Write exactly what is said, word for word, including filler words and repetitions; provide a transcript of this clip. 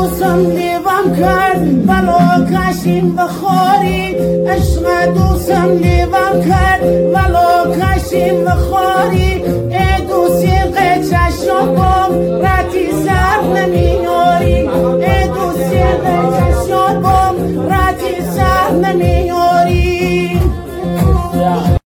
دوستم لیوام کرد ولو کشیم بخوری، عشق دوستم لیوام کرد ولو کشیم بخوری. ای دوستی قچشم بام رتی سر نمیاری، ای دوستی قچشم